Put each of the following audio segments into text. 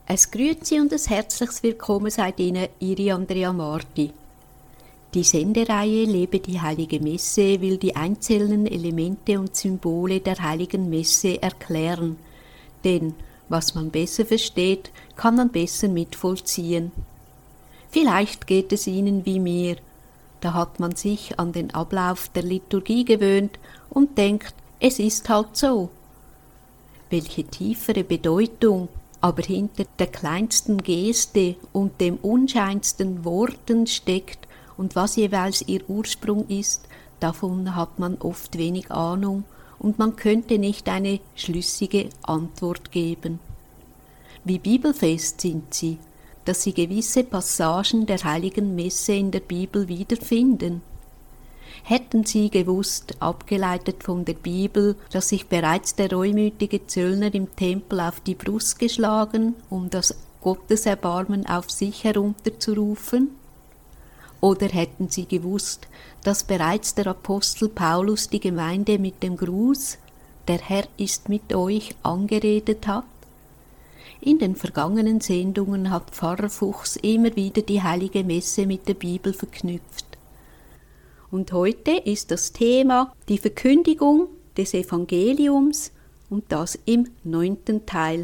Es grüezi und ein herzliches Willkommen seid Ihnen, Ihre Andrea Marti. Die Sendereihe Lebe die Heilige Messe will die einzelnen Elemente und Symbole der Heiligen Messe erklären, denn was man besser versteht, kann man besser mitvollziehen. Vielleicht geht es Ihnen wie mir, da hat man sich an den Ablauf der Liturgie gewöhnt und denkt, es ist halt so. Welche tiefere Bedeutung aber hinter der kleinsten Geste und dem unscheinsten Worten steckt und was jeweils ihr Ursprung ist, davon hat man oft wenig Ahnung und man könnte nicht eine schlüssige Antwort geben. Wie bibelfest sind sie, dass sie gewisse Passagen der Heiligen Messe in der Bibel wiederfinden? Hätten sie gewusst, abgeleitet von der Bibel, dass sich bereits der reumütige Zöllner im Tempel auf die Brust geschlagen, um das Gotteserbarmen auf sich herunterzurufen? Oder hätten sie gewusst, dass bereits der Apostel Paulus die Gemeinde mit dem Gruß »Der Herr ist mit euch« angeredet hat? In den vergangenen Sendungen hat Pfarrer Fuchs immer wieder die Heilige Messe mit der Bibel verknüpft. Und heute ist das Thema die Verkündigung des Evangeliums und das im 9. Teil.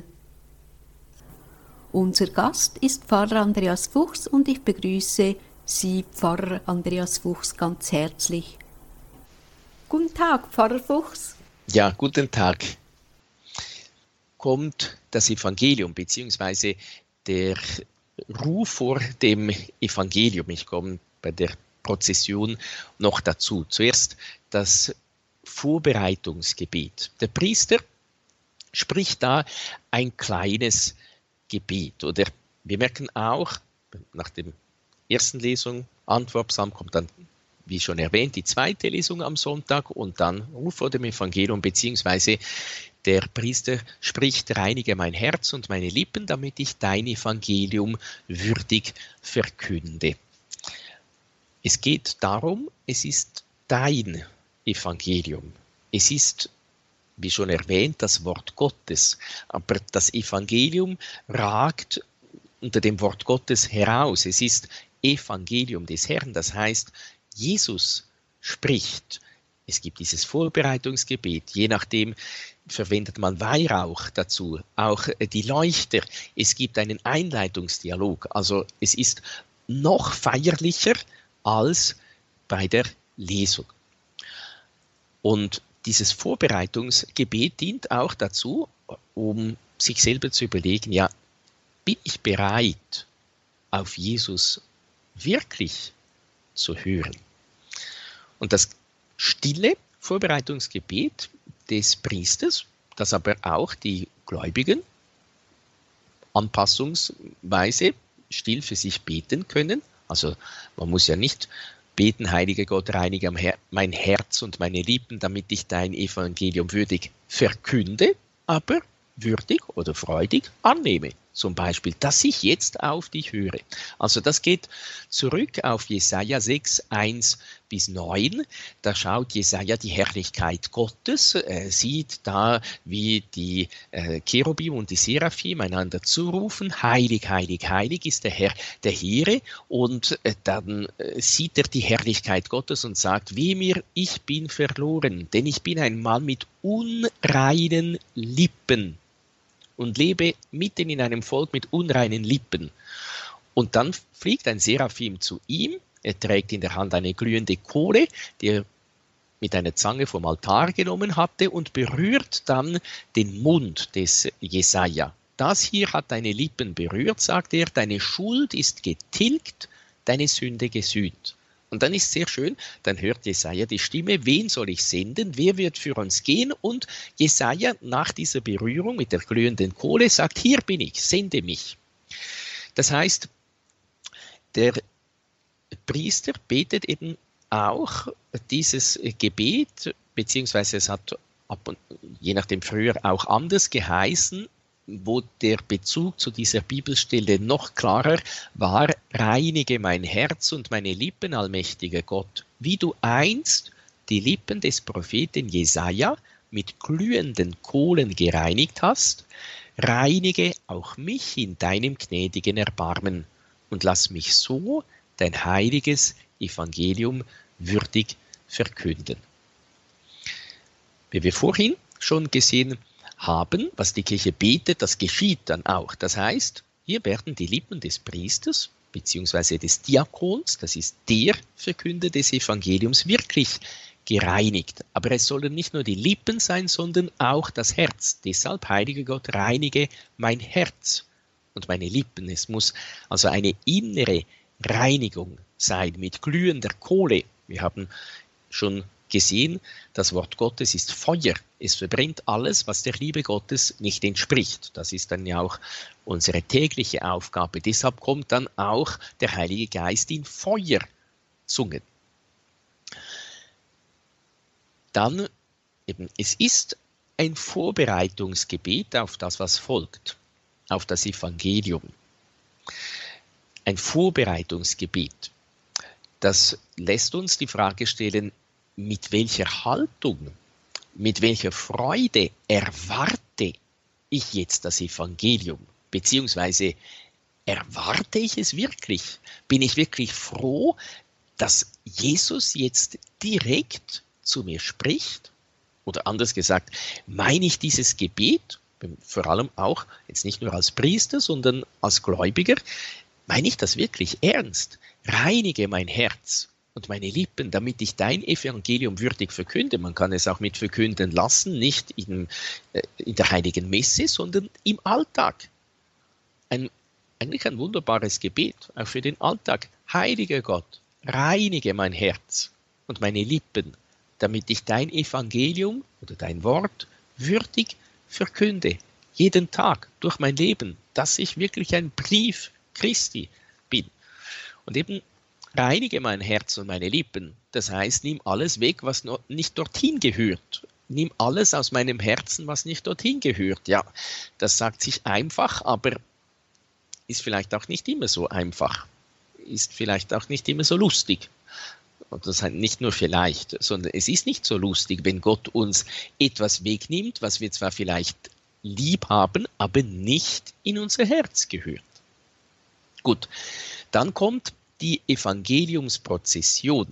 Unser Gast ist Pfarrer Andreas Fuchs und ich begrüße Sie, Pfarrer Andreas Fuchs, ganz herzlich. Guten Tag, Pfarrer Fuchs. Ja, guten Tag. Kommt das Evangelium bzw. der Ruf vor dem Evangelium. Ich komme bei der Prozession noch dazu. Zuerst das Vorbereitungsgebet. Der Priester spricht da ein kleines Gebet. Oder wir merken auch, nach der ersten Lesung, Antwortpsalm, kommt dann, wie schon erwähnt, die zweite Lesung am Sonntag und dann Ruf vor dem Evangelium, beziehungsweise der Priester spricht, reinige mein Herz und meine Lippen, damit ich dein Evangelium würdig verkünde. Es geht darum, es ist dein Evangelium. Es ist, wie schon erwähnt, das Wort Gottes. Aber das Evangelium ragt unter dem Wort Gottes heraus. Es ist Evangelium des Herrn. Das heißt, Jesus spricht. Es gibt dieses Vorbereitungsgebet. Je nachdem verwendet man Weihrauch dazu. Auch die Leuchter. Es gibt einen Einleitungsdialog. Also es ist noch feierlicher als bei der Lesung. Und dieses Vorbereitungsgebet dient auch dazu, um sich selber zu überlegen, ja, bin ich bereit, auf Jesus wirklich zu hören? Und das stille Vorbereitungsgebet des Priesters, das aber auch die Gläubigen anpassungsweise still für sich beten können. Also man muss ja nicht beten, heiliger Gott, reinige mein Herz und meine Lippen, damit ich dein Evangelium würdig verkünde, aber würdig oder freudig annehme. Zum Beispiel, dass ich jetzt auf dich höre. Also das geht zurück auf Jesaja 6, 1-9. Da schaut Jesaja die Herrlichkeit Gottes, sieht da, wie die Cherubim und die Seraphim einander zurufen, heilig, heilig, heilig ist der Herr der Heere. Und dann sieht er die Herrlichkeit Gottes und sagt, weh mir, ich bin verloren, denn ich bin ein Mann mit unreinen Lippen und lebe mitten in einem Volk mit unreinen Lippen. Und dann fliegt ein Seraphim zu ihm, er trägt in der Hand eine glühende Kohle, die er mit einer Zange vom Altar genommen hatte und berührt dann den Mund des Jesaja. Das hier hat deine Lippen berührt, sagt er, deine Schuld ist getilgt, deine Sünde gesühnt. Und dann ist sehr schön, dann hört Jesaja die Stimme, wen soll ich senden, wer wird für uns gehen? Und Jesaja nach dieser Berührung mit der glühenden Kohle sagt, hier bin ich, sende mich. Das heißt, der Priester betet eben auch dieses Gebet, beziehungsweise es hat je nachdem früher auch anders geheißen, wo der Bezug zu dieser Bibelstelle noch klarer war, reinige mein Herz und meine Lippen, allmächtiger Gott, wie du einst die Lippen des Propheten Jesaja mit glühenden Kohlen gereinigt hast, reinige auch mich in deinem gnädigen Erbarmen und lass mich so dein heiliges Evangelium würdig verkünden. Wie wir vorhin schon gesehen haben, was die Kirche betet, das geschieht dann auch. Das heißt, hier werden die Lippen des Priesters bzw. des Diakons, das ist der Verkünder des Evangeliums, wirklich gereinigt. Aber es sollen nicht nur die Lippen sein, sondern auch das Herz. Deshalb, heiliger Gott, reinige mein Herz und meine Lippen. Es muss also eine innere Reinigung sein mit glühender Kohle. Wir haben schon gesehen, das Wort Gottes ist Feuer. Es verbrennt alles, was der Liebe Gottes nicht entspricht. Das ist dann ja auch unsere tägliche Aufgabe. Deshalb kommt dann auch der Heilige Geist in Feuerzungen. Dann eben, es ist ein Vorbereitungsgebet auf das, was folgt, auf das Evangelium. Ein Vorbereitungsgebet. Das lässt uns die Frage stellen, mit welcher Haltung, mit welcher Freude erwarte ich jetzt das Evangelium? Beziehungsweise erwarte ich es wirklich? Bin ich wirklich froh, dass Jesus jetzt direkt zu mir spricht? Oder anders gesagt, meine ich dieses Gebet, vor allem auch jetzt nicht nur als Priester, sondern als Gläubiger, meine ich das wirklich ernst? Reinige mein Herz und meine Lippen, damit ich dein Evangelium würdig verkünde. Man kann es auch mit verkünden lassen, nicht in der heiligen Messe, sondern im Alltag. Eigentlich ein wunderbares Gebet, auch für den Alltag. Heiliger Gott, reinige mein Herz und meine Lippen, damit ich dein Evangelium oder dein Wort würdig verkünde. Jeden Tag durch mein Leben, dass ich wirklich ein Brief Christi bin. Und eben reinige mein Herz und meine Lippen. Das heißt, nimm alles weg, was nicht dorthin gehört. Nimm alles aus meinem Herzen, was nicht dorthin gehört. Ja, das sagt sich einfach, aber ist vielleicht auch nicht immer so einfach. Ist vielleicht auch nicht immer so lustig. Und das heißt nicht nur vielleicht, sondern es ist nicht so lustig, wenn Gott uns etwas wegnimmt, was wir zwar vielleicht lieb haben, aber nicht in unser Herz gehört. Gut, dann kommt die Evangeliumsprozession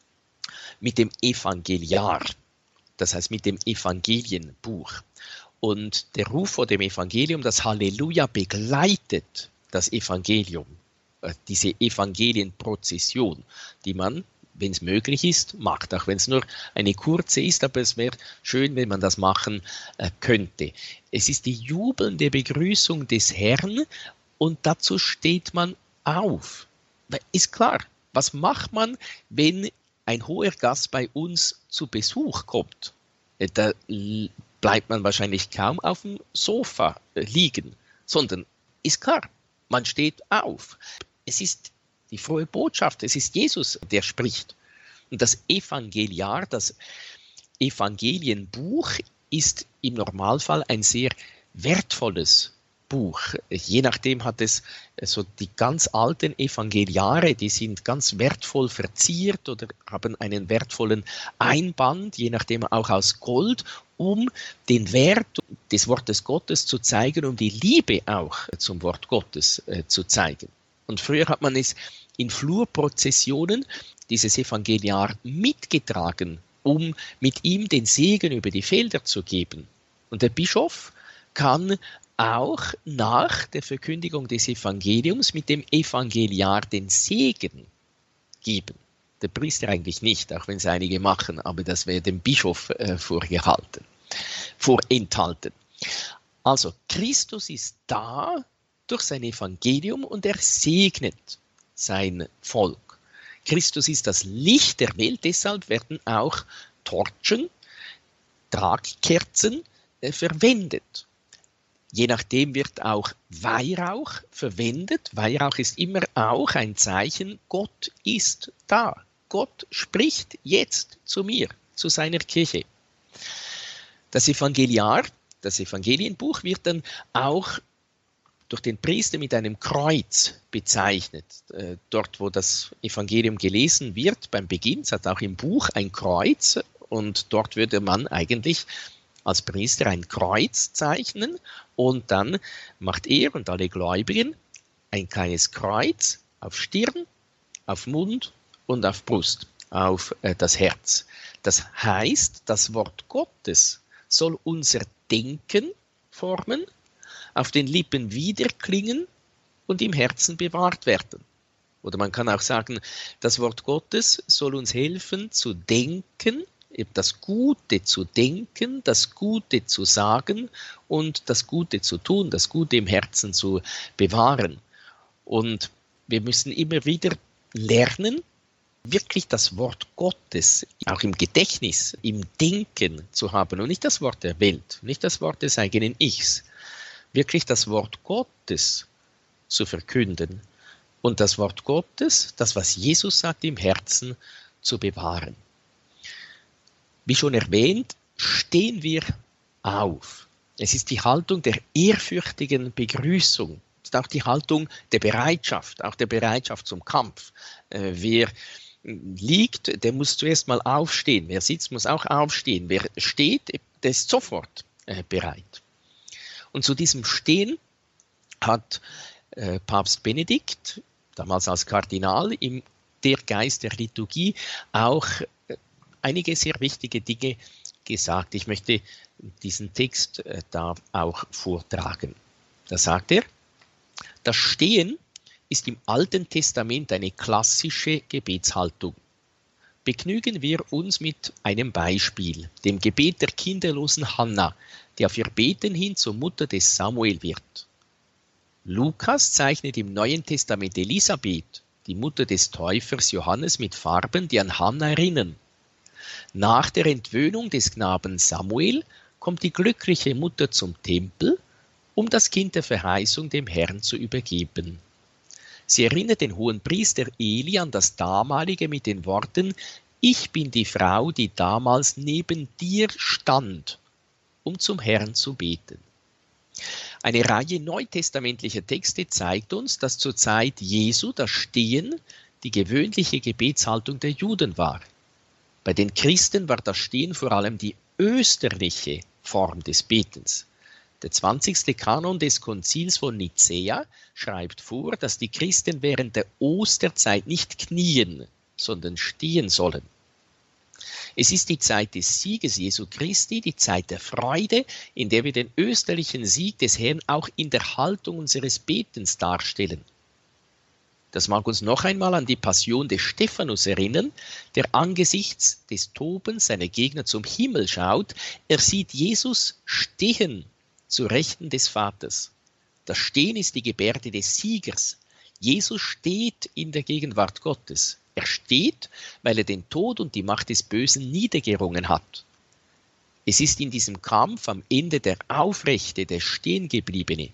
mit dem Evangeliar, das heißt mit dem Evangelienbuch. Und der Ruf vor dem Evangelium, das Halleluja begleitet das Evangelium, diese Evangelienprozession, die man, wenn es möglich ist, macht, auch wenn es nur eine kurze ist, aber es wäre schön, wenn man das machen könnte. Es ist die jubelnde Begrüßung des Herrn und dazu steht man auf. Ist klar, was macht man, wenn ein hoher Gast bei uns zu Besuch kommt? Da bleibt man wahrscheinlich kaum auf dem Sofa liegen, sondern ist klar, man steht auf. Es ist die frohe Botschaft, es ist Jesus, der spricht. Und das Evangeliar, das Evangelienbuch ist im Normalfall ein sehr wertvolles Buch. Je nachdem hat es so die ganz alten Evangeliare, die sind ganz wertvoll verziert oder haben einen wertvollen Einband, je nachdem auch aus Gold, um den Wert des Wortes Gottes zu zeigen, um die Liebe auch zum Wort Gottes zu zeigen. Und früher hat man es in Flurprozessionen, dieses Evangeliar, mitgetragen, um mit ihm den Segen über die Felder zu geben. Und der Bischof kann auch nach der Verkündigung des Evangeliums mit dem Evangeliar den Segen geben. Der Priester eigentlich nicht, auch wenn es einige machen, aber das wäre dem Bischof vorenthalten. Also Christus ist da durch sein Evangelium und er segnet sein Volk. Christus ist das Licht der Welt, deshalb werden auch Torchen, Tragkerzen verwendet. Je nachdem wird auch Weihrauch verwendet. Weihrauch ist immer auch ein Zeichen, Gott ist da. Gott spricht jetzt zu mir, zu seiner Kirche. Das Evangeliar, das Evangelienbuch, wird dann auch durch den Priester mit einem Kreuz bezeichnet. Dort, wo das Evangelium gelesen wird, beim Beginn, es hat auch im Buch ein Kreuz und dort würde man eigentlich als Priester ein Kreuz zeichnen und dann macht er und alle Gläubigen ein kleines Kreuz auf Stirn, auf Mund und auf Brust, auf das Herz. Das heißt, das Wort Gottes soll unser Denken formen, auf den Lippen widerklingen und im Herzen bewahrt werden. Oder man kann auch sagen, das Wort Gottes soll uns helfen zu denken, das Gute zu denken, das Gute zu sagen und das Gute zu tun, das Gute im Herzen zu bewahren. Und wir müssen immer wieder lernen, wirklich das Wort Gottes auch im Gedächtnis, im Denken zu haben und nicht das Wort der Welt, nicht das Wort des eigenen Ichs. Wirklich das Wort Gottes zu verkünden und das Wort Gottes, das was Jesus sagt, im Herzen zu bewahren. Wie schon erwähnt, stehen wir auf. Es ist die Haltung der ehrfürchtigen Begrüßung. Es ist auch die Haltung der Bereitschaft, auch der Bereitschaft zum Kampf. Wer liegt, der muss zuerst mal aufstehen. Wer sitzt, muss auch aufstehen. Wer steht, der ist sofort bereit. Und zu diesem Stehen hat Papst Benedikt, damals als Kardinal, im Der Geist der Liturgie auch einige sehr wichtige Dinge gesagt. Ich möchte diesen Text da auch vortragen. Da sagt er, das Stehen ist im Alten Testament eine klassische Gebetshaltung. Begnügen wir uns mit einem Beispiel, dem Gebet der kinderlosen Hannah, die auf ihr Beten hin zur Mutter des Samuel wird. Lukas zeichnet im Neuen Testament Elisabeth, die Mutter des Täufers Johannes, mit Farben, die an Hannah erinnern. Nach der Entwöhnung des Knaben Samuel kommt die glückliche Mutter zum Tempel, um das Kind der Verheißung dem Herrn zu übergeben. Sie erinnert den Hohenpriester Eli an das damalige mit den Worten: Ich bin die Frau, die damals neben dir stand, um zum Herrn zu beten. Eine Reihe neutestamentlicher Texte zeigt uns, dass zur Zeit Jesu das Stehen die gewöhnliche Gebetshaltung der Juden war. Bei den Christen war das Stehen vor allem die österliche Form des Betens. Der 20. Kanon des Konzils von Nicäa schreibt vor, dass die Christen während der Osterzeit nicht knien, sondern stehen sollen. Es ist die Zeit des Sieges Jesu Christi, die Zeit der Freude, in der wir den österlichen Sieg des Herrn auch in der Haltung unseres Betens darstellen. Das mag uns noch einmal an die Passion des Stephanus erinnern, der angesichts des Tobens seiner Gegner zum Himmel schaut. Er sieht Jesus stehen zu Rechten des Vaters. Das Stehen ist die Gebärde des Siegers. Jesus steht in der Gegenwart Gottes. Er steht, weil er den Tod und die Macht des Bösen niedergerungen hat. Es ist in diesem Kampf am Ende der Aufrechte, der Stehengebliebene.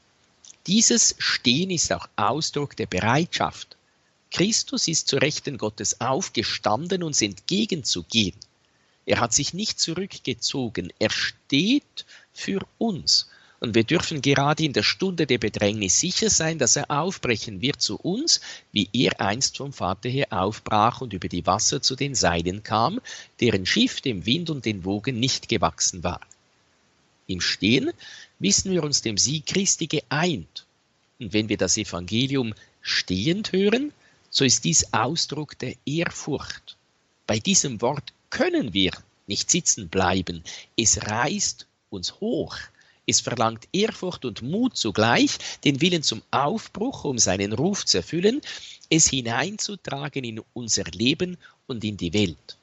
Dieses Stehen ist auch Ausdruck der Bereitschaft. Christus ist zu Rechten Gottes aufgestanden, uns entgegenzugehen. Er hat sich nicht zurückgezogen, er steht für uns. Und wir dürfen gerade in der Stunde der Bedrängnis sicher sein, dass er aufbrechen wird zu uns, wie er einst vom Vater her aufbrach und über die Wasser zu den Seinen kam, deren Schiff dem Wind und den Wogen nicht gewachsen war. Im Stehen wissen wir uns dem Sieg Christi geeint. Und wenn wir das Evangelium stehend hören, so ist dies Ausdruck der Ehrfurcht. Bei diesem Wort können wir nicht sitzen bleiben. Es reißt uns hoch. Es verlangt Ehrfurcht und Mut zugleich, den Willen zum Aufbruch, um seinen Ruf zu erfüllen, es hineinzutragen in unser Leben und in die Welt.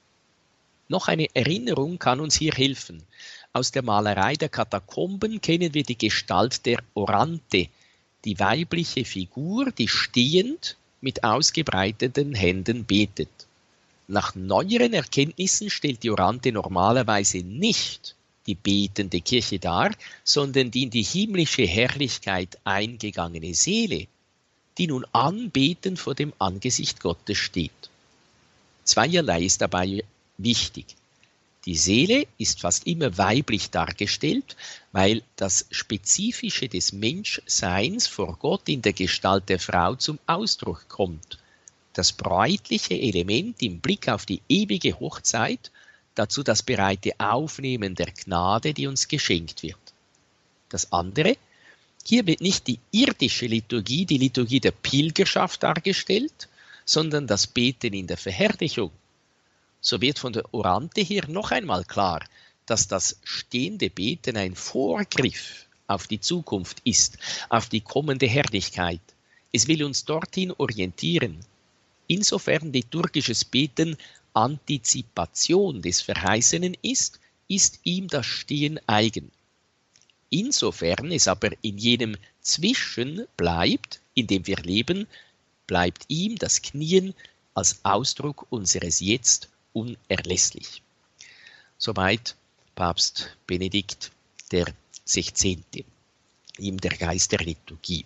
Noch eine Erinnerung kann uns hier helfen. Aus der Malerei der Katakomben kennen wir die Gestalt der Orante, die weibliche Figur, die stehend mit ausgebreiteten Händen betet. Nach neueren Erkenntnissen stellt die Orante normalerweise nicht die betende Kirche dar, sondern die in die himmlische Herrlichkeit eingegangene Seele, die nun anbetend vor dem Angesicht Gottes steht. Zweierlei ist dabei wichtig. Die Seele ist fast immer weiblich dargestellt, weil das Spezifische des Menschseins vor Gott in der Gestalt der Frau zum Ausdruck kommt. Das bräutliche Element im Blick auf die ewige Hochzeit, dazu das bereite Aufnehmen der Gnade, die uns geschenkt wird. Das andere, hier wird nicht die irdische Liturgie, die Liturgie der Pilgerschaft dargestellt, sondern das Beten in der Verherrlichung. So wird von der Orante hier noch einmal klar, dass das stehende Beten ein Vorgriff auf die Zukunft ist, auf die kommende Herrlichkeit. Es will uns dorthin orientieren. Insofern liturgisches Beten Antizipation des Verheißenen ist, ist ihm das Stehen eigen. Insofern es aber in jenem Zwischen bleibt, in dem wir leben, bleibt ihm das Knien als Ausdruck unseres Jetzt unerlässlich. Soweit Papst Benedikt der 16., ihm der Geist der Liturgie.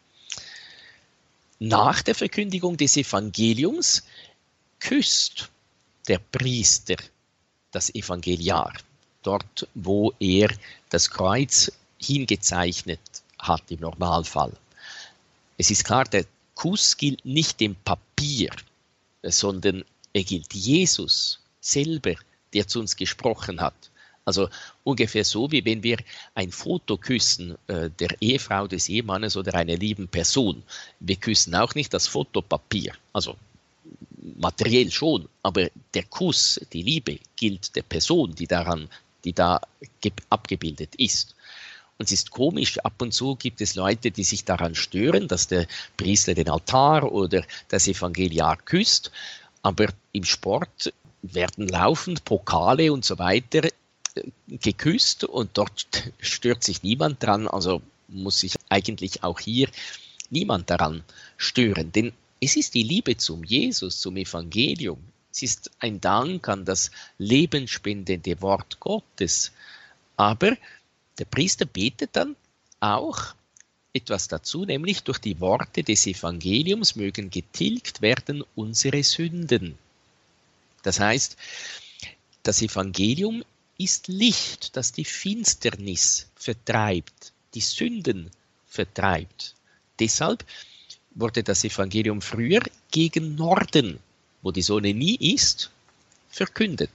Nach der Verkündigung des Evangeliums küsst der Priester das Evangeliar, dort wo er das Kreuz hingezeichnet hat im Normalfall. Es ist klar, der Kuss gilt nicht dem Papier, sondern er gilt Jesus selber, der zu uns gesprochen hat. Also ungefähr so, wie wenn wir ein Foto küssen der Ehefrau, des Ehemannes oder einer lieben Person. Wir küssen auch nicht das Fotopapier, also materiell schon, aber der Kuss, die Liebe, gilt der Person, die da abgebildet ist. Und es ist komisch, ab und zu gibt es Leute, die sich daran stören, dass der Priester den Altar oder das Evangeliar küsst, aber im Sport werden laufend Pokale und so weiter geküsst und dort stört sich niemand dran, also muss sich eigentlich auch hier niemand daran stören, denn es ist die Liebe zum Jesus, zum Evangelium, es ist ein Dank an das lebenspendende Wort Gottes, aber der Priester betet dann auch etwas dazu, nämlich durch die Worte des Evangeliums mögen getilgt werden unsere Sünden. Das heißt, das Evangelium ist Licht, das die Finsternis vertreibt, die Sünden vertreibt. Deshalb wurde das Evangelium früher gegen Norden, wo die Sonne nie ist, verkündet.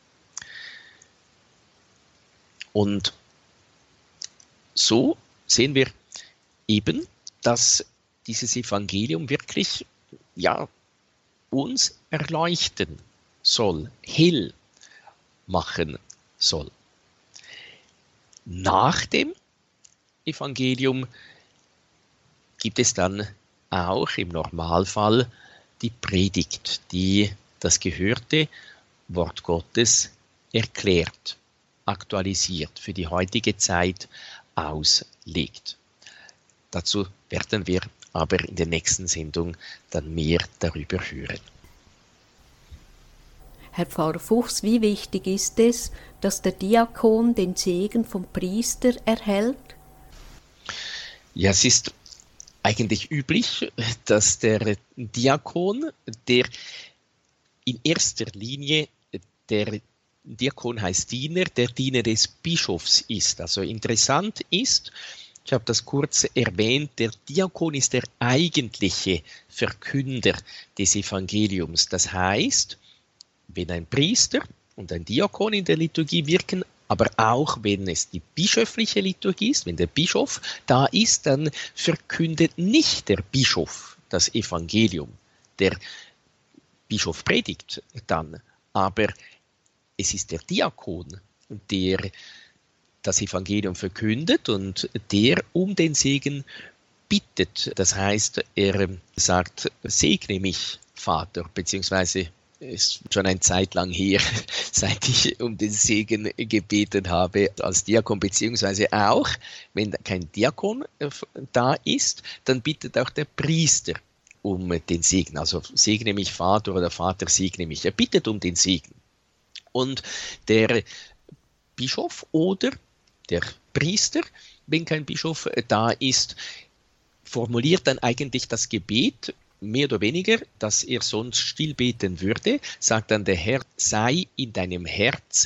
Und so sehen wir eben, dass dieses Evangelium wirklich uns erleuchten soll, hell machen soll. Nach dem Evangelium gibt es dann auch im Normalfall die Predigt, die das gehörte Wort Gottes erklärt, aktualisiert, für die heutige Zeit auslegt. Dazu werden wir aber in der nächsten Sendung dann mehr darüber hören. Herr Pfarrer Fuchs, wie wichtig ist es, dass der Diakon den Segen vom Priester erhält? Ja, es ist eigentlich üblich, dass der Diakon, der in erster Linie, der Diakon heißt Diener, der Diener des Bischofs ist. Also interessant ist, ich habe das kurz erwähnt, der Diakon ist der eigentliche Verkünder des Evangeliums. Das heißt, wenn ein Priester und ein Diakon in der Liturgie wirken, aber auch wenn es die bischöfliche Liturgie ist, wenn der Bischof da ist, dann verkündet nicht der Bischof das Evangelium. Der Bischof predigt dann, aber es ist der Diakon, der das Evangelium verkündet und der um den Segen bittet. Das heißt, er sagt, segne mich, Vater, beziehungsweise ist schon eine Zeit lang her, seit ich um den Segen gebeten habe als Diakon, beziehungsweise auch, wenn kein Diakon da ist, dann bittet auch der Priester um den Segen. Also segne mich, Vater, oder Vater, segne mich. Er bittet um den Segen. Und der Bischof oder der Priester, wenn kein Bischof da ist, formuliert dann eigentlich das Gebet, mehr oder weniger, dass er sonst still beten würde, sagt dann der Herr, sei in deinem Herzen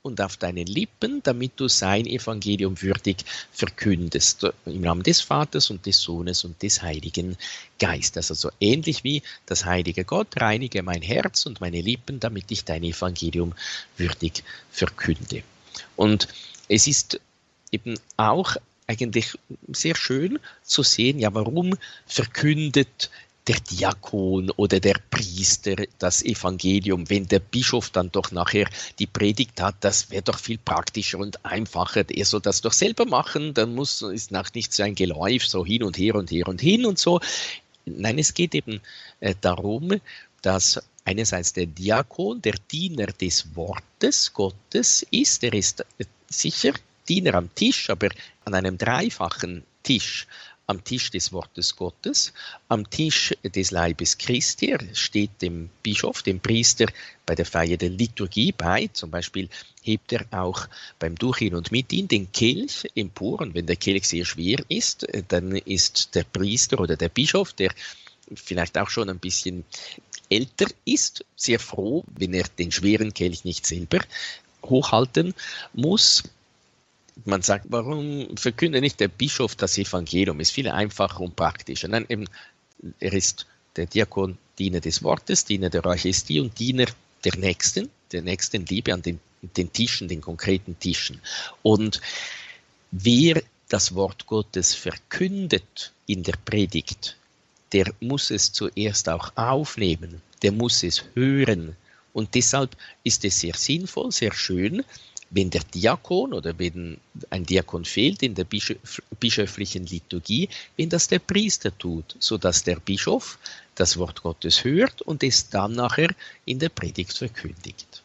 und auf deinen Lippen, damit du sein Evangelium würdig verkündest, im Namen des Vaters und des Sohnes und des Heiligen Geistes. Also ähnlich wie das heilige Gott, reinige mein Herz und meine Lippen, damit ich dein Evangelium würdig verkünde. Und es ist eben auch eigentlich sehr schön zu sehen, ja, warum verkündet der Diakon oder der Priester das Evangelium, wenn der Bischof dann doch nachher die Predigt hat, das wäre doch viel praktischer und einfacher, er soll das doch selber machen, dann ist noch nicht so ein Geläuf, so hin und her und her und hin und so. Nein, es geht eben darum, dass einerseits der Diakon, der Diener des Wortes Gottes ist, er ist sicher Diener am Tisch, aber an einem dreifachen Tisch. Am Tisch des Wortes Gottes, am Tisch des Leibes Christi, er steht dem Bischof, dem Priester bei der Feier der Liturgie bei, zum Beispiel hebt er auch beim Durchgehen und Mitgehen den Kelch empor, und wenn der Kelch sehr schwer ist, dann ist der Priester oder der Bischof, der vielleicht auch schon ein bisschen älter ist, sehr froh, wenn er den schweren Kelch nicht selber hochhalten muss. Man sagt, warum verkündet nicht der Bischof das Evangelium? Ist viel einfacher und praktischer. Nein, eben, er ist der Diakon, Diener des Wortes, Diener der Eucharistie und Diener der Nächstenliebe an den Tischen, den konkreten Tischen. Und wer das Wort Gottes verkündet in der Predigt, der muss es zuerst auch aufnehmen, der muss es hören. Und deshalb ist es sehr sinnvoll, sehr schön, wenn der Diakon oder wenn ein Diakon fehlt in der bischöflichen Liturgie, wenn das der Priester tut, sodass der Bischof das Wort Gottes hört und es dann nachher in der Predigt verkündigt.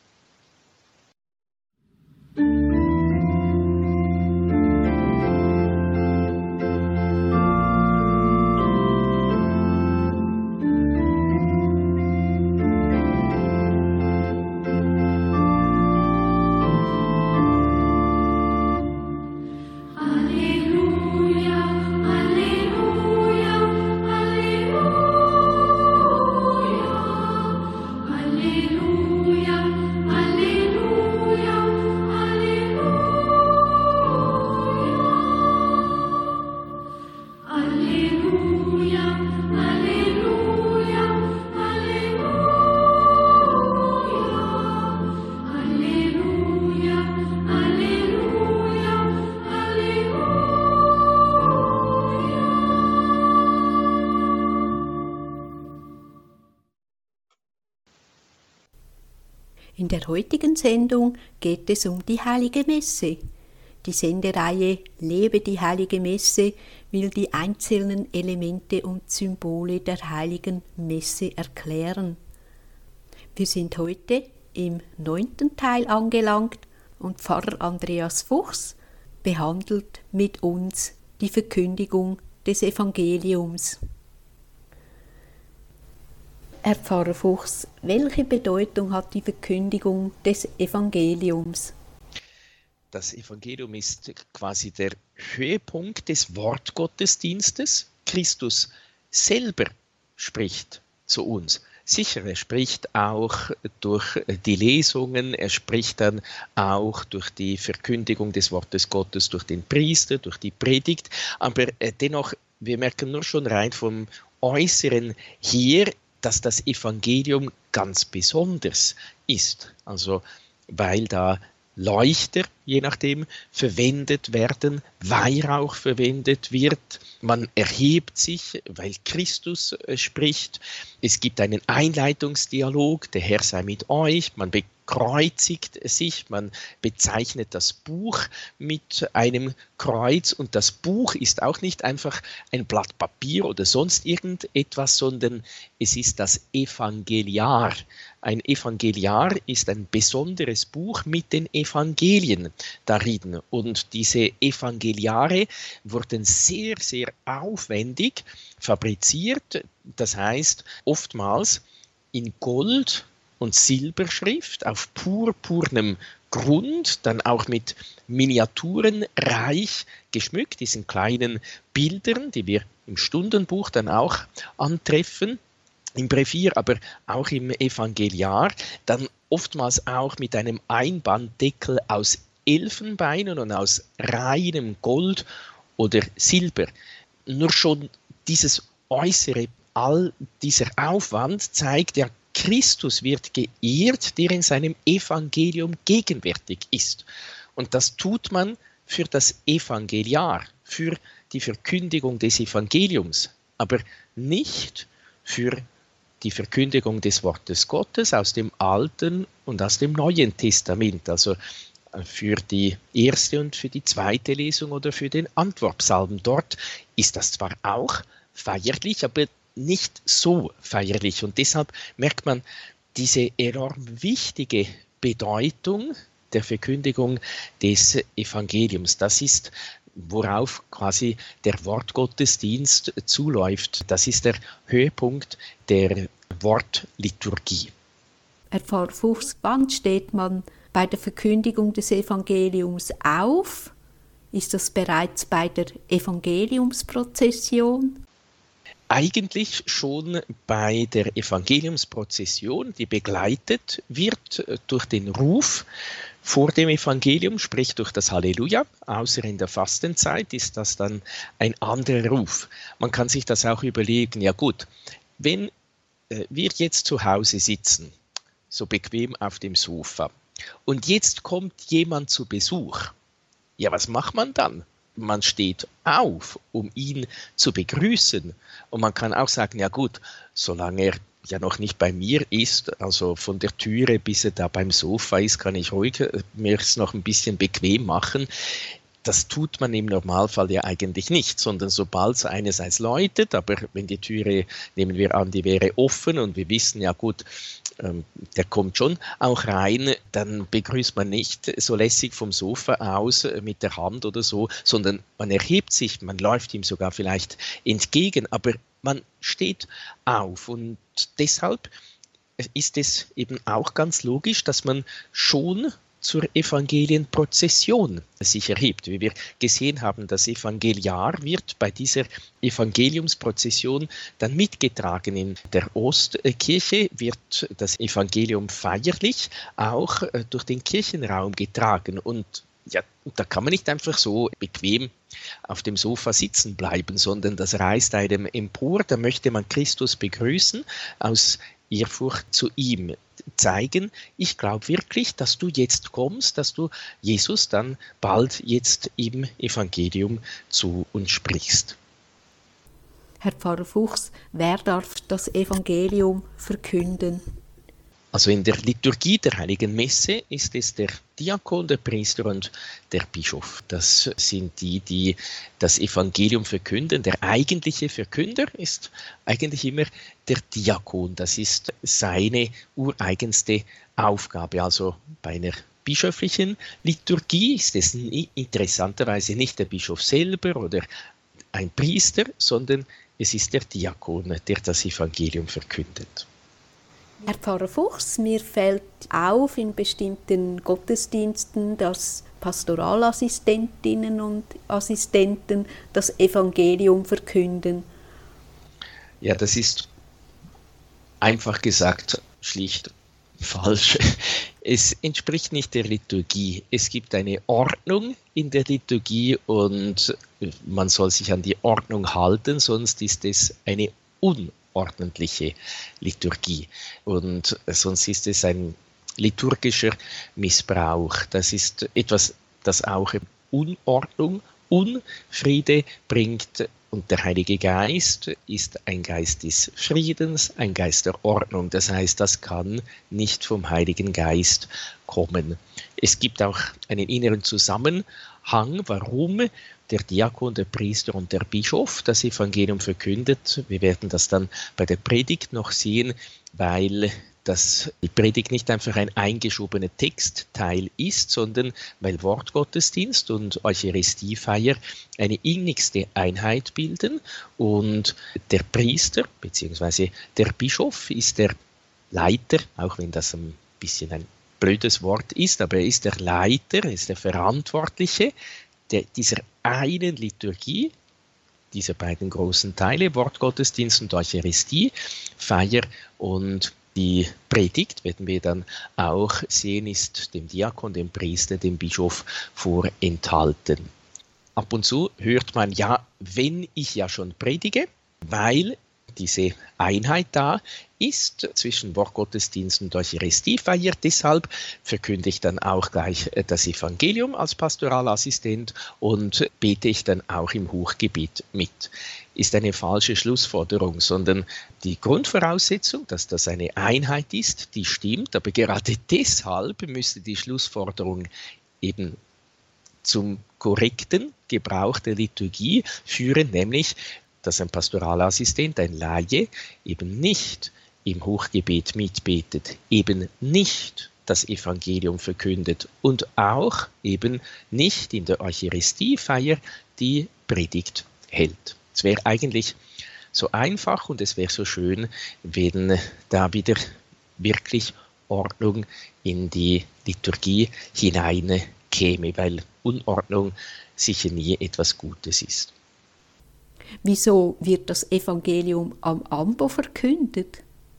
In der heutigen Sendung geht es um die Heilige Messe. Die Sendereihe Lebe die Heilige Messe will die einzelnen Elemente und Symbole der Heiligen Messe erklären. Wir sind heute im 9. Teil angelangt und Pfarrer Andreas Fuchs behandelt mit uns die Verkündigung des Evangeliums. Herr Pfarrer Fuchs, welche Bedeutung hat die Verkündigung des Evangeliums? Das Evangelium ist quasi der Höhepunkt des Wortgottesdienstes. Christus selber spricht zu uns. Sicher, er spricht auch durch die Lesungen, er spricht dann auch durch die Verkündigung des Wortes Gottes, durch den Priester, durch die Predigt. Aber dennoch, wir merken nur schon rein vom Äußeren her, dass das Evangelium ganz besonders ist. Also, weil da Leuchter, je nachdem, verwendet werden, Weihrauch verwendet wird. Man erhebt sich, weil Christus spricht. Es gibt einen Einleitungsdialog, der Herr sei mit euch. Man bekreuzigt sich, man bezeichnet das Buch mit einem Kreuz. Und das Buch ist auch nicht einfach ein Blatt Papier oder sonst irgendetwas, sondern es ist das Evangeliar. Ein Evangeliar ist ein besonderes Buch mit den Evangelien darin. Und diese Evangeliare wurden sehr, sehr aufwendig fabriziert. Das heißt, oftmals in Gold- und Silberschrift auf purpurnem Grund, dann auch mit Miniaturen reich geschmückt, diesen kleinen Bildern, die wir im Stundenbuch dann auch antreffen. Im Brevier, aber auch im Evangeliar, dann oftmals auch mit einem Einbanddeckel aus Elfenbein und aus reinem Gold oder Silber. Nur schon dieses Äußere, all dieser Aufwand zeigt, ja, Christus wird geehrt, der in seinem Evangelium gegenwärtig ist. Und das tut man für das Evangeliar, für die Verkündigung des Evangeliums, aber nicht für die Verkündigung des Wortes Gottes aus dem Alten und aus dem Neuen Testament, also für die erste und für die zweite Lesung oder für den Antwortpsalm. Dort ist das zwar auch feierlich, aber nicht so feierlich. Und deshalb merkt man diese enorm wichtige Bedeutung der Verkündigung des Evangeliums. Das ist, worauf quasi der Wortgottesdienst zuläuft. Das ist der Höhepunkt der Wortliturgie. Herr Pfarrer Fuchs, wann steht man bei der Verkündigung des Evangeliums auf? Ist das bereits bei der Evangeliumsprozession? Eigentlich schon bei der Evangeliumsprozession, die begleitet wird durch den Ruf vor dem Evangelium, sprich durch das Halleluja. Außer in der Fastenzeit ist das dann ein anderer Ruf. Man kann sich das auch überlegen, ja gut, wenn wir jetzt zu Hause sitzen, so bequem auf dem Sofa, und jetzt kommt jemand zu Besuch, ja, was macht man dann? Man steht auf, um ihn zu begrüßen. Und man kann auch sagen, ja gut, solange er ja noch nicht bei mir ist, also von der Türe bis er da beim Sofa ist, kann ich ruhig mir es noch ein bisschen bequem machen. Das tut man im Normalfall ja eigentlich nicht, sondern sobald es einerseits läutet, aber wenn die Türe, nehmen wir an, die wäre offen und wir wissen, ja gut, der kommt schon auch rein, dann begrüßt man nicht so lässig vom Sofa aus mit der Hand oder so, sondern man erhebt sich, man läuft ihm sogar vielleicht entgegen, aber man steht auf und deshalb ist es eben auch ganz logisch, dass man schon zur Evangelienprozession sich erhebt. Wie wir gesehen haben, das Evangeliar wird bei dieser Evangeliumsprozession dann mitgetragen. In der Ostkirche wird das Evangelium feierlich auch durch den Kirchenraum getragen. Und ja, da kann man nicht einfach so bequem auf dem Sofa sitzen bleiben, sondern das reißt einem empor. Da möchte man Christus begrüßen, aus Ehrfurcht zu ihm zeigen, ich glaube wirklich, dass du jetzt kommst, dass du Jesus dann bald jetzt im Evangelium zu uns sprichst. Herr Pfarrer Fuchs, wer darf das Evangelium verkünden? Also in der Liturgie der Heiligen Messe ist es der Diakon, der Priester und der Bischof. Das sind die, die das Evangelium verkünden. Der eigentliche Verkünder ist eigentlich immer der Diakon. Das ist seine ureigenste Aufgabe. Also bei einer bischöflichen Liturgie ist es interessanterweise nicht der Bischof selber oder ein Priester, sondern es ist der Diakon, der das Evangelium verkündet. Herr Pfarrer Fuchs, mir fällt auf in bestimmten Gottesdiensten, dass Pastoralassistentinnen und Assistenten das Evangelium verkünden. Ja, das ist einfach gesagt schlicht falsch. Es entspricht nicht der Liturgie. Es gibt eine Ordnung in der Liturgie und man soll sich an die Ordnung halten, sonst ist es eine unordentliche Liturgie. Und sonst ist es ein liturgischer Missbrauch. Das ist etwas, das auch Unordnung, Unfriede bringt. Und der Heilige Geist ist ein Geist des Friedens, ein Geist der Ordnung. Das heißt, das kann nicht vom Heiligen Geist kommen. Es gibt auch einen inneren Zusammenhang, warum der Diakon, der Priester und der Bischof das Evangelium verkündet. Wir werden das dann bei der Predigt noch sehen, weil die Predigt nicht einfach ein eingeschobener Textteil ist, sondern weil Wortgottesdienst und Eucharistiefeier eine innigste Einheit bilden und der Priester bzw. der Bischof ist der Leiter, auch wenn das ein bisschen ein blödes Wort ist, aber er ist der Leiter, er ist der Verantwortliche dieser einen Liturgie, dieser beiden großen Teile, Wortgottesdienst und Eucharistie, Feier und Die Predigt, werden wir dann auch sehen, ist dem Diakon, dem Priester, dem Bischof vorenthalten. Ab und zu hört man, ja, wenn ich ja schon predige, weil diese Einheit da ist zwischen Wortgottesdienst und Eucharistiefeier. Deshalb verkünde ich dann auch gleich das Evangelium als Pastoralassistent und bete ich dann auch im Hochgebet mit. Ist eine falsche Schlussforderung, sondern die Grundvoraussetzung, dass das eine Einheit ist, die stimmt, aber gerade deshalb müsste die Schlussforderung eben zum korrekten Gebrauch der Liturgie führen, nämlich dass ein Pastoralassistent, ein Laie, eben nicht im Hochgebet mitbetet, eben nicht das Evangelium verkündet und auch eben nicht in der Eucharistiefeier die Predigt hält. Es wäre eigentlich so einfach und es wäre so schön, wenn da wieder wirklich Ordnung in die Liturgie hineinkäme, weil Unordnung sicher nie etwas Gutes ist. Wieso wird das Evangelium am Ambo verkündet?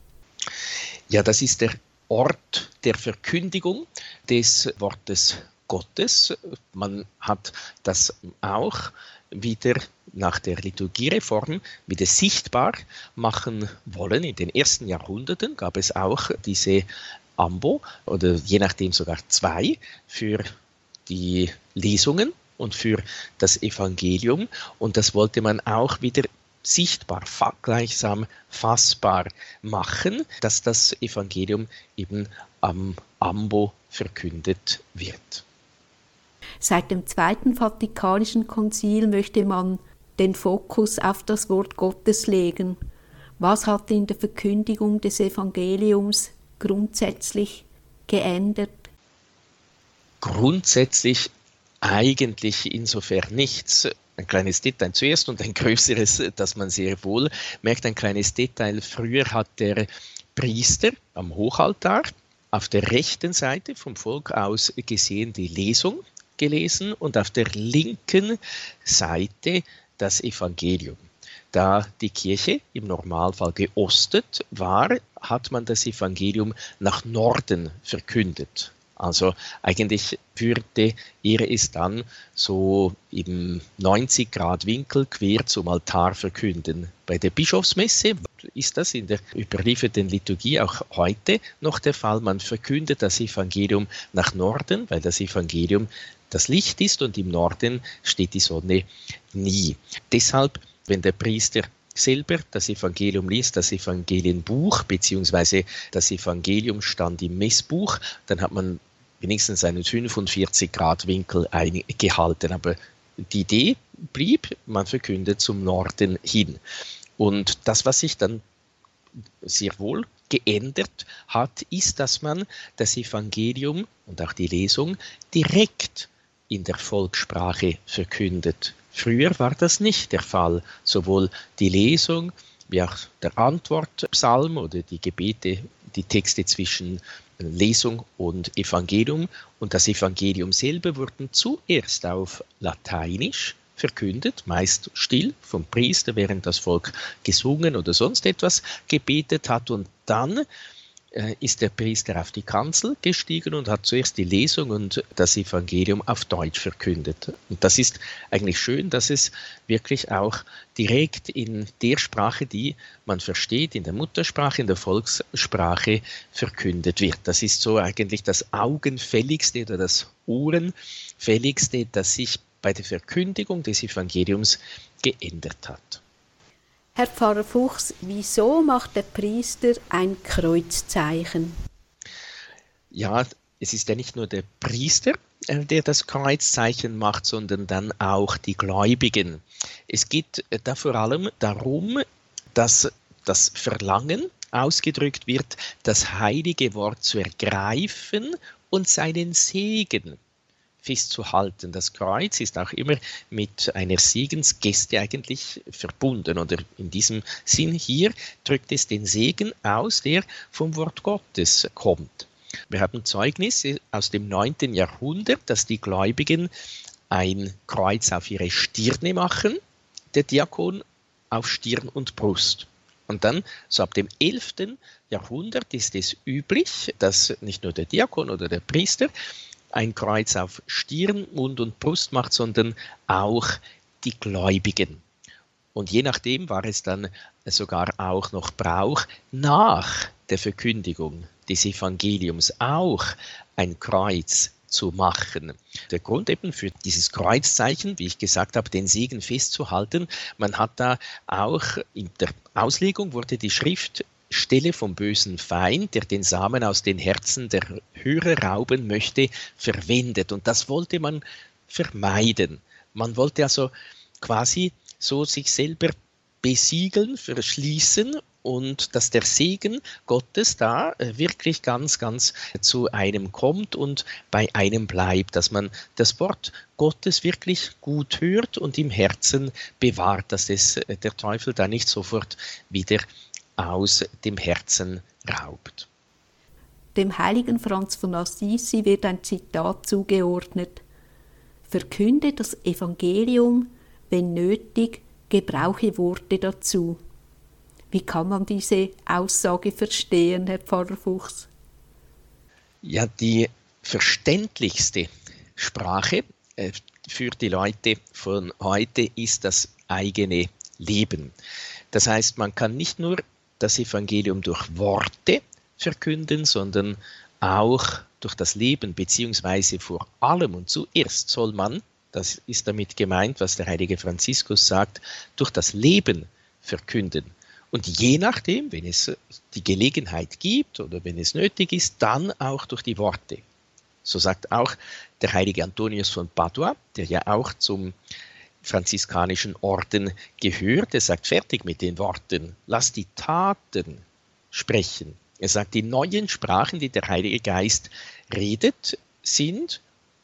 Ja, das ist der Ort der Verkündigung des Wortes Gottes. Man hat das auch wieder nach der Liturgiereform wieder sichtbar machen wollen. In den ersten Jahrhunderten gab es auch diese Ambo oder je nachdem sogar 2 für die Lesungen und für das Evangelium. Und das wollte man auch wieder sichtbar, gleichsam fassbar machen, dass das Evangelium eben am Ambo verkündet wird. Seit dem Zweiten Vatikanischen Konzil möchte man den Fokus auf das Wort Gottes legen. Was hat in der Verkündigung des Evangeliums grundsätzlich geändert? Grundsätzlich eigentlich insofern nichts. Ein kleines Detail zuerst und ein größeres, das man sehr wohl merkt. Ein kleines Detail. Früher hat der Priester am Hochaltar auf der rechten Seite vom Volk aus gesehen die Lesung gelesen und auf der linken Seite das Evangelium. Da die Kirche im Normalfall geostet war, hat man das Evangelium nach Norden verkündet. Also eigentlich würde er es dann so im 90 Grad Winkel quer zum Altar verkünden. Bei der Bischofsmesse ist das in der überlieferten Liturgie auch heute noch der Fall. Man verkündet das Evangelium nach Norden, weil das Evangelium das Licht ist und im Norden steht die Sonne nie. Deshalb, wenn der Priester selber das Evangelium liest, das Evangelienbuch bzw. das Evangelium stand im Messbuch, dann hat man wenigstens einen 45 Grad Winkel eingehalten. Aber die Idee blieb, man verkündet zum Norden hin. Und das, was sich dann sehr wohl geändert hat, ist, dass man das Evangelium und auch die Lesung direkt in der Volkssprache verkündet. Früher war das nicht der Fall. Sowohl die Lesung wie auch der Antwortpsalm oder die Gebete, die Texte zwischen Lesung und Evangelium und das Evangelium selber wurden zuerst auf Lateinisch verkündet, meist still vom Priester, während das Volk gesungen oder sonst etwas gebetet hat, und dann ist der Priester auf die Kanzel gestiegen und hat zuerst die Lesung und das Evangelium auf Deutsch verkündet. Und das ist eigentlich schön, dass es wirklich auch direkt in der Sprache, die man versteht, in der Muttersprache, in der Volkssprache verkündet wird. Das ist so eigentlich das Augenfälligste oder das Ohrenfälligste, das sich bei der Verkündigung des Evangeliums geändert hat. Herr Pfarrer Fuchs, wieso macht der Priester ein Kreuzzeichen? Ja, es ist ja nicht nur der Priester, der das Kreuzzeichen macht, sondern dann auch die Gläubigen. Es geht da vor allem darum, dass das Verlangen ausgedrückt wird, das heilige Wort zu ergreifen und seinen Segen festzuhalten. Das Kreuz ist auch immer mit einer Segensgeste eigentlich verbunden, oder in diesem Sinn hier drückt es den Segen aus, der vom Wort Gottes kommt. Wir haben Zeugnisse aus dem 9. Jahrhundert, dass die Gläubigen ein Kreuz auf ihre Stirne machen, der Diakon auf Stirn und Brust. Und dann, so ab dem 11. Jahrhundert ist es üblich, dass nicht nur der Diakon oder der Priester ein Kreuz auf Stirn, Mund und Brust macht, sondern auch die Gläubigen. Und je nachdem war es dann sogar auch noch Brauch, nach der Verkündigung des Evangeliums auch ein Kreuz zu machen. Der Grund eben für dieses Kreuzzeichen, wie ich gesagt habe, den Segen festzuhalten, man hat da auch in der Auslegung wurde die Schriftstelle vom bösen Feind, der den Samen aus den Herzen der Hörer rauben möchte, verwendet. Und das wollte man vermeiden. Man wollte also quasi so sich selber besiegeln, verschließen und dass der Segen Gottes da wirklich ganz, ganz zu einem kommt und bei einem bleibt, dass man das Wort Gottes wirklich gut hört und im Herzen bewahrt, dass es der Teufel da nicht sofort wieder aus dem Herzen raubt. Dem heiligen Franz von Assisi wird ein Zitat zugeordnet: Verkünde das Evangelium, wenn nötig, gebrauche Worte dazu. Wie kann man diese Aussage verstehen, Herr Pfarrer Fuchs? Ja, die verständlichste Sprache für die Leute von heute ist das eigene Leben. Das heißt, man kann nicht nur das Evangelium durch Worte verkünden, sondern auch durch das Leben, beziehungsweise vor allem und zuerst soll man, das ist damit gemeint, was der heilige Franziskus sagt, durch das Leben verkünden. Und je nachdem, wenn es die Gelegenheit gibt oder wenn es nötig ist, dann auch durch die Worte. So sagt auch der heilige Antonius von Padua, der ja auch zum franziskanischen Orden gehört. Er sagt, fertig mit den Worten, lass die Taten sprechen. Er sagt, die neuen Sprachen, die der Heilige Geist redet, sind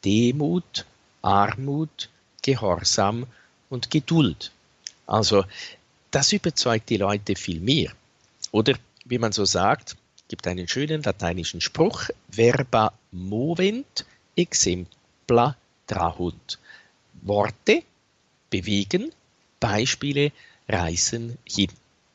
Demut, Armut, Gehorsam und Geduld. Also das überzeugt die Leute viel mehr. Oder wie man so sagt, gibt einen schönen lateinischen Spruch, verba movent, exempla trahunt. Worte bewegen, Beispiele reißen hin.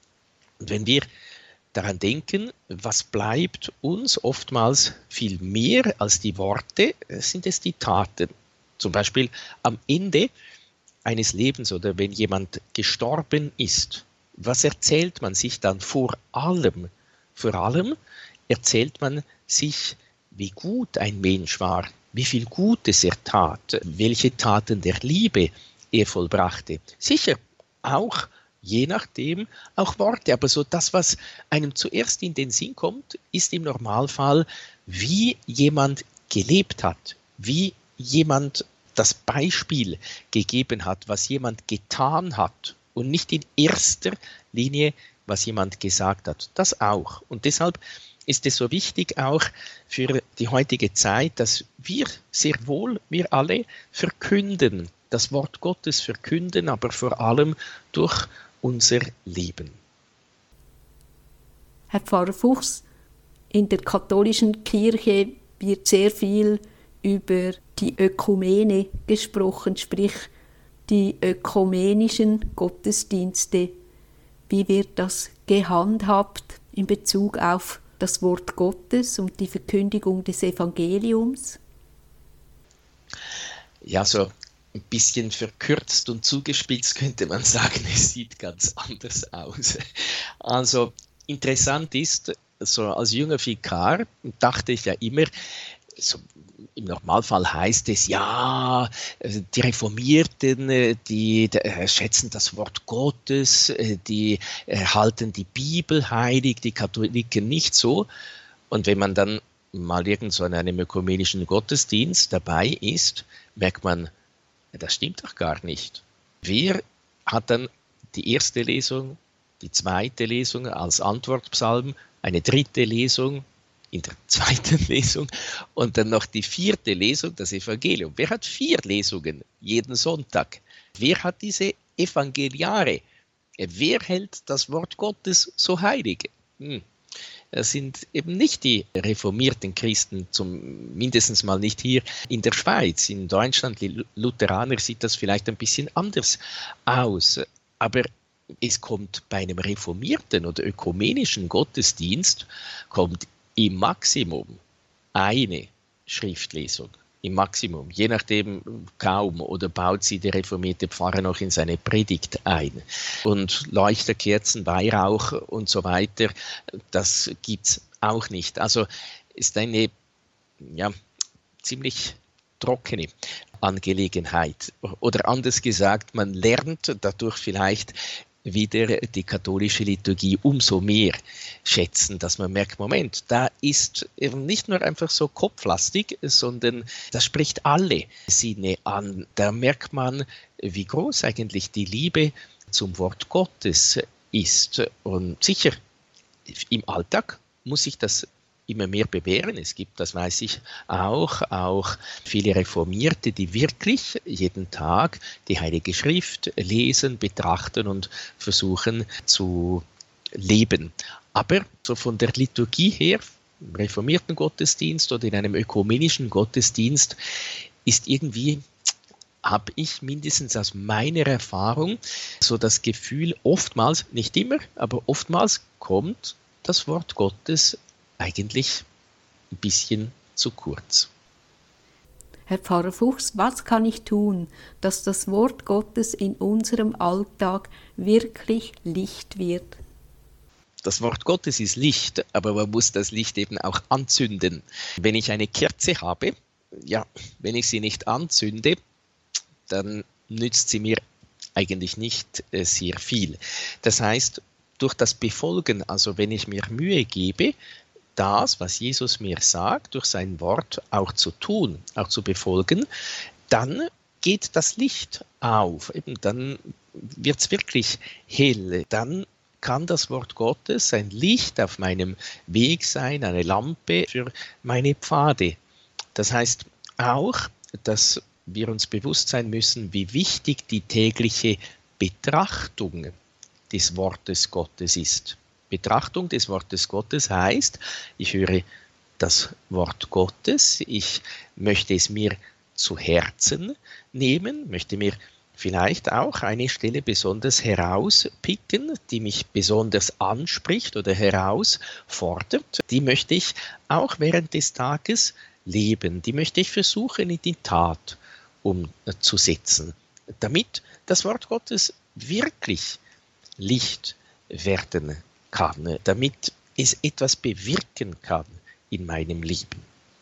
Und wenn wir daran denken, was bleibt uns oftmals viel mehr als die Worte, sind es die Taten. Zum Beispiel am Ende eines Lebens oder wenn jemand gestorben ist, was erzählt man sich dann vor allem? Vor allem erzählt man sich, wie gut ein Mensch war, wie viel Gutes er tat, welche Taten der Liebe er vollbrachte. Sicher auch, je nachdem, auch Worte, aber so das, was einem zuerst in den Sinn kommt, ist im Normalfall, wie jemand gelebt hat, wie jemand das Beispiel gegeben hat, was jemand getan hat und nicht in erster Linie, was jemand gesagt hat. Das auch. Und deshalb ist es so wichtig auch für die heutige Zeit, dass wir sehr wohl, wir alle verkünden, das Wort Gottes verkünden, aber vor allem durch unser Leben. Herr Pfarrer Fuchs, in der katholischen Kirche wird sehr viel über die Ökumene gesprochen, sprich die ökumenischen Gottesdienste. Wie wird das gehandhabt in Bezug auf das Wort Gottes und die Verkündigung des Evangeliums? Ja, so ein bisschen verkürzt und zugespitzt könnte man sagen, es sieht ganz anders aus. Also interessant ist, so als junger Vikar dachte ich ja immer, so im Normalfall heißt es, ja, die Reformierten, die schätzen das Wort Gottes, die halten die Bibel heilig, die Katholiken nicht so. Und wenn man dann mal irgend so in einem ökumenischen Gottesdienst dabei ist, merkt man, das stimmt doch gar nicht. Wer hat dann die erste Lesung, die zweite Lesung als Antwortpsalm, eine dritte Lesung in der zweiten Lesung und dann noch die vierte Lesung, das Evangelium? Wer hat 4 Lesungen jeden Sonntag? Wer hat diese Evangeliare? Wer hält das Wort Gottes so heilig? Das sind eben nicht die reformierten Christen, mindestens mal nicht hier in der Schweiz. In Deutschland, die Lutheraner, sieht das vielleicht ein bisschen anders aus. Aber es kommt bei einem reformierten oder ökumenischen Gottesdienst kommt im Maximum eine Schriftlesung. Im Maximum, je nachdem kaum, oder baut sie der reformierte Pfarrer noch in seine Predigt ein. Und Leuchter, Kerzen, Weihrauch und so weiter, das gibt es auch nicht. Also ist eine ziemlich trockene Angelegenheit. Oder anders gesagt, man lernt dadurch vielleicht wieder die katholische Liturgie umso mehr schätzen, dass man merkt, Moment, da ist eben nicht nur einfach so kopflastig, sondern das spricht alle Sinne an. Da merkt man, wie groß eigentlich die Liebe zum Wort Gottes ist. Und sicher, im Alltag muss sich das immer mehr bewähren. Es gibt, das weiß ich auch viele Reformierte, die wirklich jeden Tag die Heilige Schrift lesen, betrachten und versuchen zu leben. Aber so von der Liturgie her, im reformierten Gottesdienst oder in einem ökumenischen Gottesdienst, ist irgendwie, habe ich mindestens aus meiner Erfahrung so das Gefühl, oftmals, nicht immer, aber oftmals kommt das Wort Gottes eigentlich ein bisschen zu kurz. Herr Pfarrer Fuchs, was kann ich tun, dass das Wort Gottes in unserem Alltag wirklich Licht wird? Das Wort Gottes ist Licht, aber man muss das Licht eben auch anzünden. Wenn ich eine Kerze habe, wenn ich sie nicht anzünde, dann nützt sie mir eigentlich nicht sehr viel. Das heißt, durch das Befolgen, also wenn ich mir Mühe gebe, das, was Jesus mir sagt, durch sein Wort auch zu tun, auch zu befolgen, dann geht das Licht auf. Eben dann wird es wirklich hell. Dann kann das Wort Gottes ein Licht auf meinem Weg sein, eine Lampe für meine Pfade. Das heißt auch, dass wir uns bewusst sein müssen, wie wichtig die tägliche Betrachtung des Wortes Gottes ist. Betrachtung des Wortes Gottes heißt, ich höre das Wort Gottes, ich möchte es mir zu Herzen nehmen, möchte mir vielleicht auch eine Stelle besonders herauspicken, die mich besonders anspricht oder herausfordert. Die möchte ich auch während des Tages leben, die möchte ich versuchen in die Tat umzusetzen, damit das Wort Gottes wirklich Licht werden kann, damit es etwas bewirken kann in meinem Leben.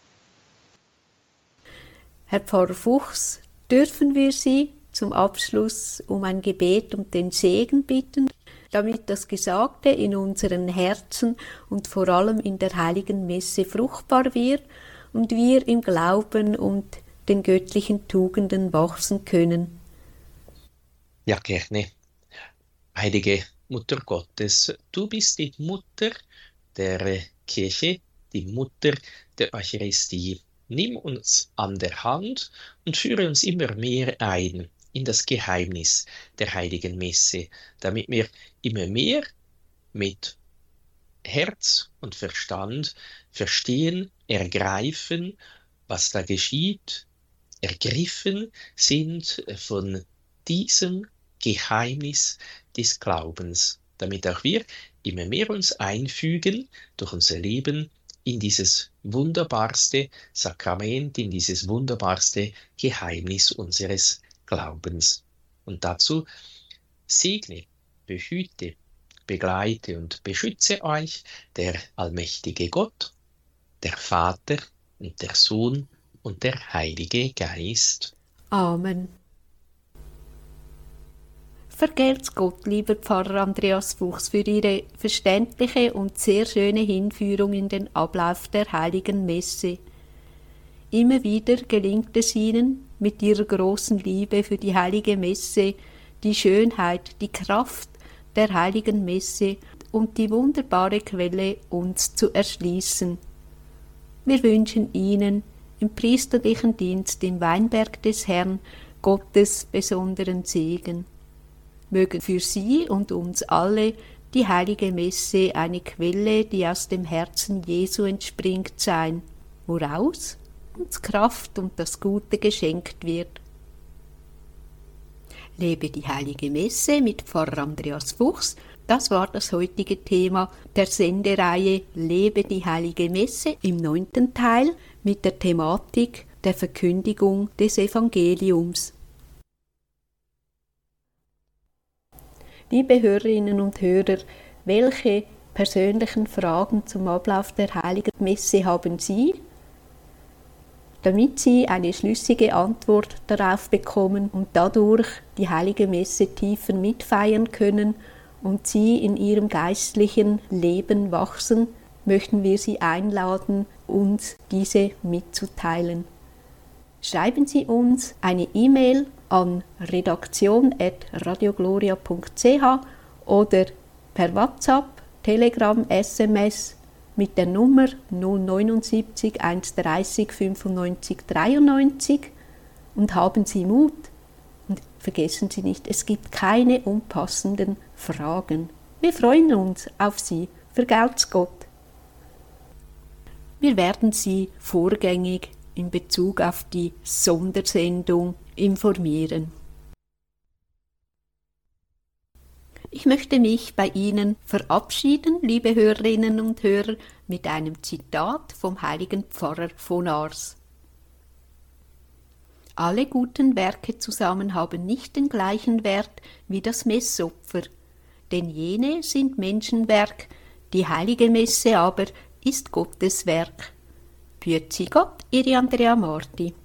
Herr Pfarrer Fuchs, dürfen wir Sie zum Abschluss um ein Gebet und den Segen bitten, damit das Gesagte in unseren Herzen und vor allem in der Heiligen Messe fruchtbar wird und wir im Glauben und den göttlichen Tugenden wachsen können. Ja, gerne. Heilige Mutter Gottes, du bist die Mutter der Kirche, die Mutter der Eucharistie. Nimm uns an der Hand und führe uns immer mehr ein in das Geheimnis der Heiligen Messe, damit wir immer mehr mit Herz und Verstand verstehen, ergreifen, was da geschieht, ergriffen sind von diesem Geheimnis des Glaubens, damit auch wir immer mehr uns einfügen durch unser Leben in dieses wunderbarste Sakrament, in dieses wunderbarste Geheimnis unseres Glaubens. Und dazu segne, behüte, begleite und beschütze euch der allmächtige Gott, der Vater und der Sohn und der Heilige Geist. Amen. Vergelt's Gott, lieber Pfarrer Andreas Fuchs, für Ihre verständliche und sehr schöne Hinführung in den Ablauf der Heiligen Messe. Immer wieder gelingt es Ihnen, mit Ihrer großen Liebe für die Heilige Messe, die Schönheit, die Kraft der Heiligen Messe und die wunderbare Quelle uns zu erschließen. Wir wünschen Ihnen im priesterlichen Dienst im Weinberg des Herrn Gottes besonderen Segen. Mögen für Sie und uns alle die Heilige Messe eine Quelle, die aus dem Herzen Jesu entspringt, sein, woraus uns Kraft und das Gute geschenkt wird. Lebe die Heilige Messe mit Pfarrer Andreas Fuchs. Das war das heutige Thema der Sendereihe Lebe die Heilige Messe im 9. Teil mit der Thematik der Verkündigung des Evangeliums. Liebe Hörerinnen und Hörer, welche persönlichen Fragen zum Ablauf der Heiligen Messe haben Sie? Damit Sie eine schlüssige Antwort darauf bekommen und dadurch die Heilige Messe tiefer mitfeiern können und Sie in Ihrem geistlichen Leben wachsen, möchten wir Sie einladen, uns diese mitzuteilen. Schreiben Sie uns eine E-Mail an redaktion@radiogloria.ch oder per WhatsApp, Telegram, SMS mit der Nummer 079 130 95 93 und haben Sie Mut. Und vergessen Sie nicht, es gibt keine unpassenden Fragen. Wir freuen uns auf Sie. Vergelt's Gott. Wir werden Sie vorgängig in Bezug auf die Sondersendung informieren. Ich möchte mich bei Ihnen verabschieden, liebe Hörerinnen und Hörer, mit einem Zitat vom heiligen Pfarrer von Ars. Alle guten Werke zusammen haben nicht den gleichen Wert wie das Messopfer, denn jene sind Menschenwerk, die heilige Messe aber ist Gottes Werk. Püezi Gott, Ihre Andrea Marti.